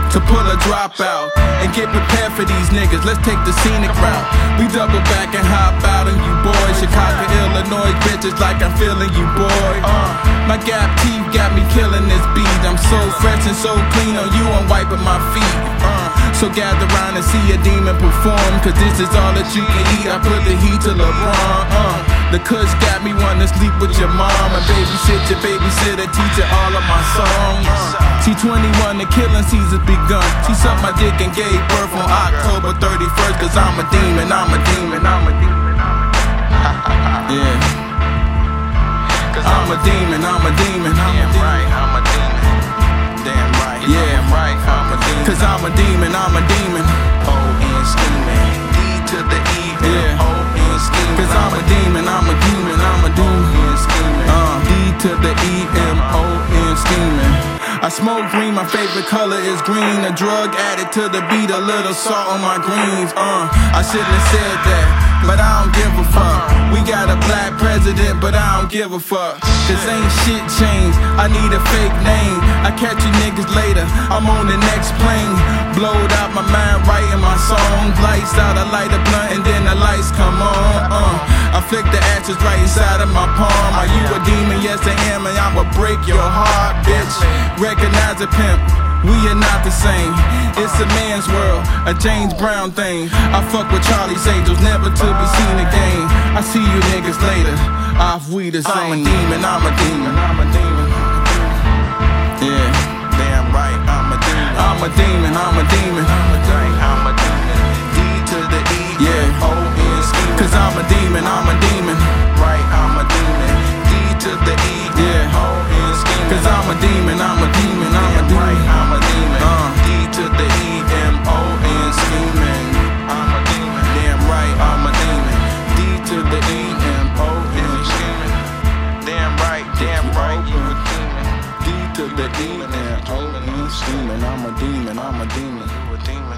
to pull a dropout and get prepared for these niggas. Let's take the scenic route. We double back and hop out on you boys. Chicago, Illinois bitches like I'm feeling you, boy. My gap teeth got me killing this beat. I'm so fresh and so clean on you, I'm wiping my feet. So gather round and see a demon perform, cause this is all that you can eat. I put the heat to LeBron. The kush got me wanna sleep with your mom and babysit your babysitter, teacher all of my songs. She 21, the killing season's begun. She sucked my dick and gave birth on October 31st. Cause I'm a demon, I'm a demon, I'm a demon. Yeah. Cause I'm a demon, I'm a demon. Damn right, I'm a demon. Damn right, yeah, right, I'm a demon. Cause I'm a demon, I'm a demon. O-N scheming, D to the E, yeah. O-N scheming. Cause I'm a demon, I'm a demon, I'm a demon. O-N scheming, D to the E, M-O-N scheming. I smoke green, my favorite color is green. A drug added to the beat, a little salt on my greens. I shouldn't have said that, but I don't give a fuck. We got a black president, but I don't give a fuck. Cause ain't shit changed, I need a fake name. I catch you niggas later, I'm on the next plane. Blowed out my mind, writing my songs. Lights out, I light a blunt and then the lights come on. I flick the ashes right inside of my palm. Are you a demon? Yes I am, and I'ma break your heart, bitch. Recognize a pimp, we are not the same. It's a man's world, a James Brown thing. I fuck with Charlie's Angels, never to be seen again. I see you niggas later, off we the same. I'm a demon, I'm a demon, I'm a demon. Yeah, damn right, I'm a demon. I'm a demon, I'm a demon. I'm a demon, D to the E, yeah. O-N scheming. Cause I'm a demon, I'm a demon. Right, I'm a demon, D to the E, yeah. O-N scheming. Cause I'm a demon, I'm a demon, I'm a demon. Right, I'm a demon, D to the E, M-O-N scheming. I'm a demon, damn right, I'm a demon. D to the E, M-O-N scheming. Damn right, you a demon. D to the E, M-O-N scheming. I'm a demon, I'm a demon. You a demon.